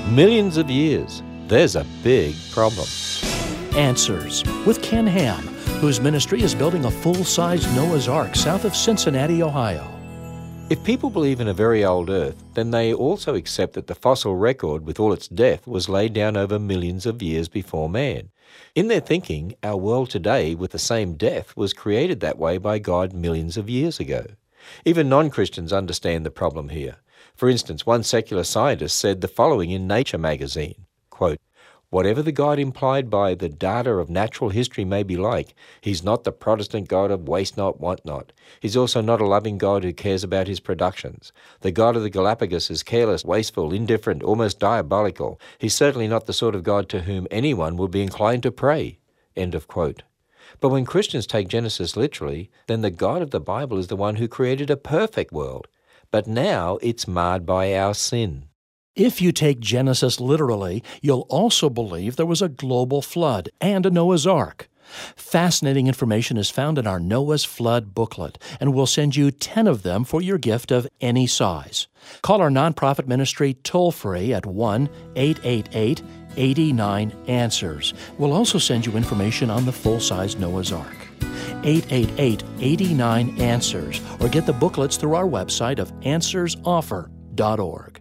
Millions of years. There's a big problem. Answers with Ken Ham, whose ministry is building a full-size Noah's Ark south of Cincinnati, Ohio. If people believe in a very old Earth, then they also accept that the fossil record with all its depth was laid down over millions of years before man. In their thinking, our world today with the same depth was created that way by God millions of years ago. Even non-Christians understand the problem here. For instance, one secular scientist said the following in Nature magazine, quote, "Whatever the God implied by the data of natural history may be like, he's not the Protestant God of waste not, want not. He's also not a loving God who cares about his productions. The God of the Galapagos is careless, wasteful, indifferent, almost diabolical. He's certainly not the sort of God to whom anyone would be inclined to pray." End of quote. But when Christians take Genesis literally, then the God of the Bible is the one who created a perfect world. But now it's marred by our sin. If you take Genesis literally, you'll also believe there was a global flood and a Noah's Ark. Fascinating information is found in our Noah's Flood booklet, and we'll send you 10 of them for your gift of any size. Call our nonprofit ministry toll-free at 1-888-89-ANSWERS. We'll also send you information on the full-size Noah's Ark. 888-89-ANSWERS, or get the booklets through our website of answersoffer.org.